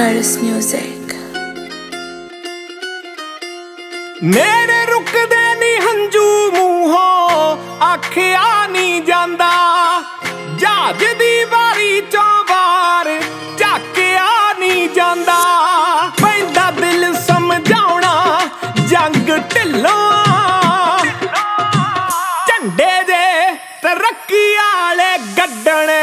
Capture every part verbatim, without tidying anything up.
Paris Music। मेरे रुकदे नी हंजू मूहों आखिया नी जांदा, जहाज दी वारी चों वार झाकिया नी जांदा। पैंदा दिल समझाउणा जंग ढिल्लों, झंडे जे तरक्की आले गड्डणे।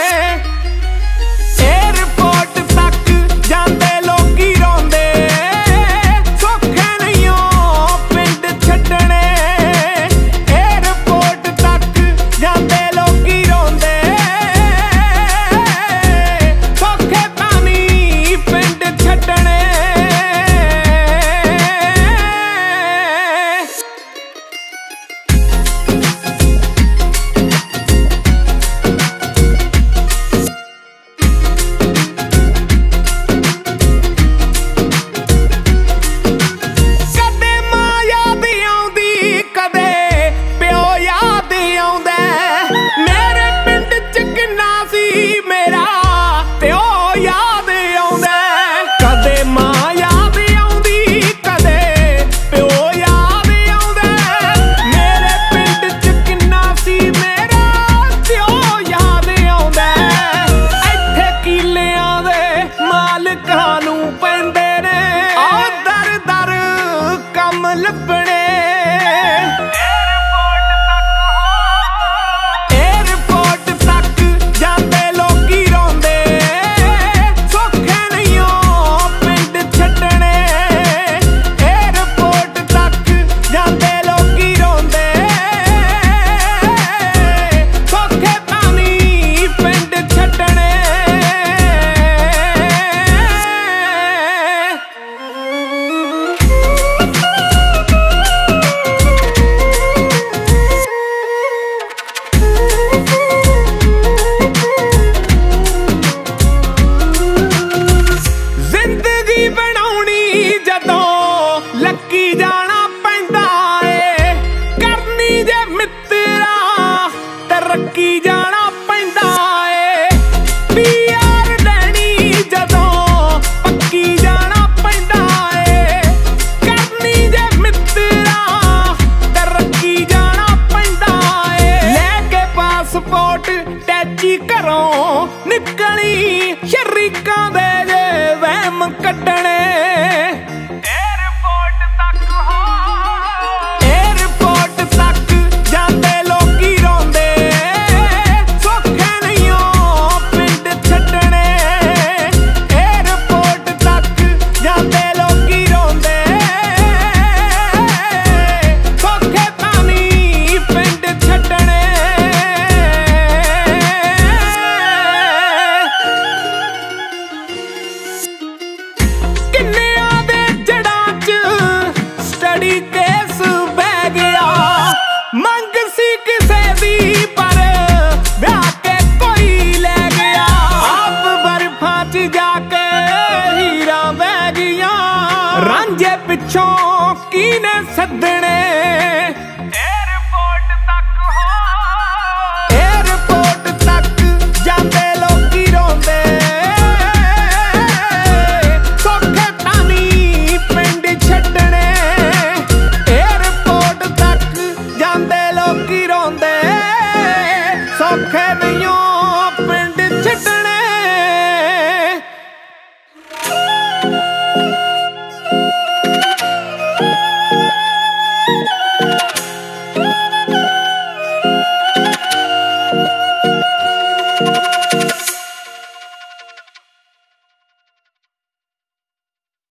की जाना पैंदा ए पीआर लैनी जदों पक्की जाना पैंदा ए। करनी जे मित्रा तरक्की जाना पैंदा ए। लेके पासपोर्ट टैची घरों निकली शरीकां दे जे वहम कड्डणे। रांझे पिछों कीने सदने एयरपोर्ट तक हो एयरपोर्ट तक जांदे लोकी रोंदे। सौखे तानी पिंड छड्डणे एयरपोर्ट तक जांदे लोकी रोंदे। सौखे नहीं